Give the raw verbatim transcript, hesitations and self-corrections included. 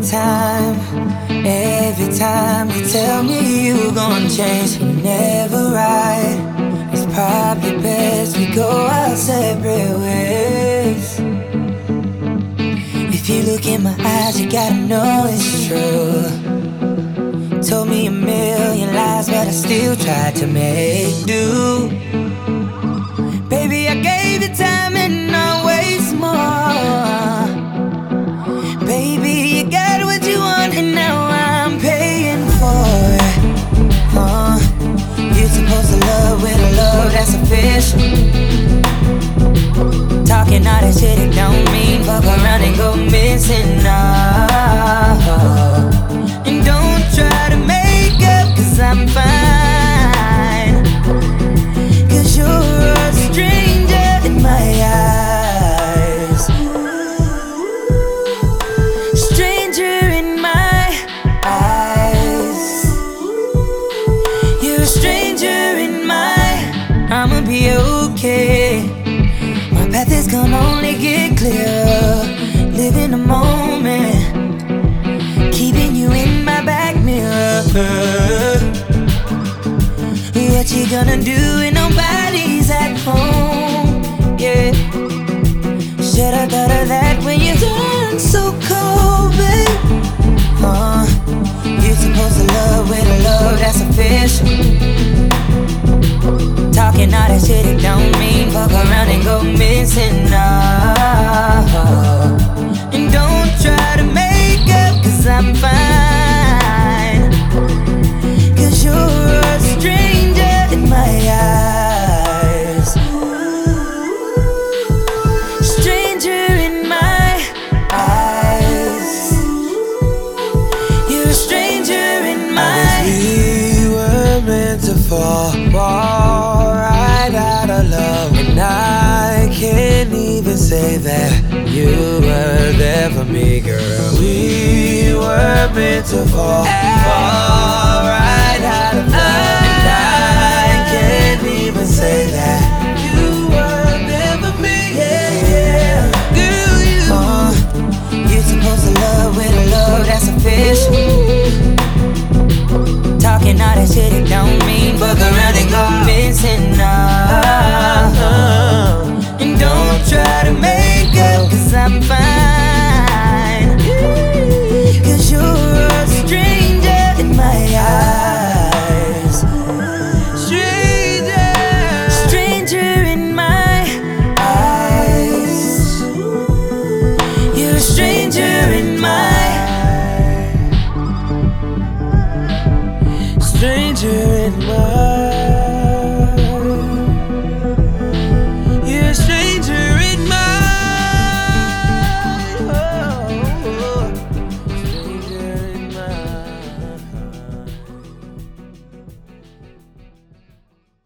time, every time you tell me you gon' change, you're never right. It's probably best we go our separate ways. If you look in my eyes, you gotta know it's true. Told me a million lies, but I still tried to make do. Baby, I gave you time and always more. Baby, you got what you want and now I'm paying for it. uh, You're supposed to love with a love that's official. Talking all that shit, it don't mean fuck around and go missing. No. And don't try to make up, cause I'm fine. Cause you're a stranger in my eyes. Stranger in my eyes. You're a stranger in my. I'ma be okay. My path is gonna only get clearer. Live in the moment, keeping you in my back mirror. What you gonna do when nobody's at home? Yeah, should've thought of that when you turned so cold, babe. uh, You're supposed to love with a love that's official. Talking all that shit, it don't mean fuck around and go missing. No. And don't try to make up, cause I'm fine. Cause you're a stranger in my eyes. Stranger in my eyes. You're a stranger in my eyes. We were meant to fall, fall right out of love. And I can't even say that you were there for me, girl. We were meant to fall, fall right out of love. And I can't even say that you were there for me, yeah, yeah. Girl, you uh, You're supposed to love with a love that's official. Talking all that shit, it don't mean fuck around and go missing. No. And don't try to make up, cause I'm fine. Cause you're a stranger in my eyes. stranger, Stranger in my eyes. You're a stranger in my. stranger in my